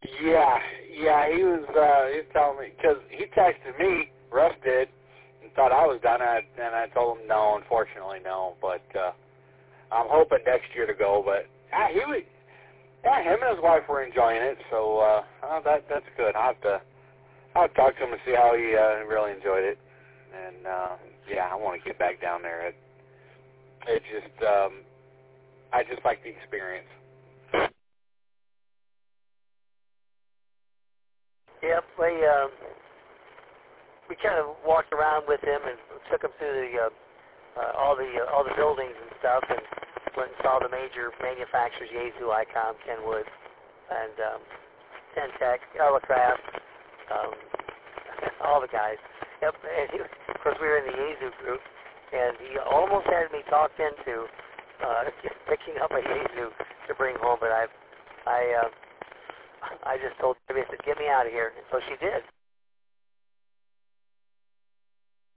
Yeah, he was telling me, because he texted me, Russ did, and thought I was done, and I told him no, unfortunately no, but I'm hoping next year to go, but him and his wife were enjoying it, so that's good. I'll have to talk to him and see how he really enjoyed it, and I want to get back down there. It just, I just like the experience. Yep, we kind of walked around with him and took him through all the buildings and stuff, and went and saw the major manufacturers: Yaesu, ICOM, Kenwood, and Tentec, Elecraft, all the guys. Yep, and of course we were in the Yaesu group, and he almost had me talked into picking up a Yaesu to bring home, but I just told him, I said, get me out of here, and so she did.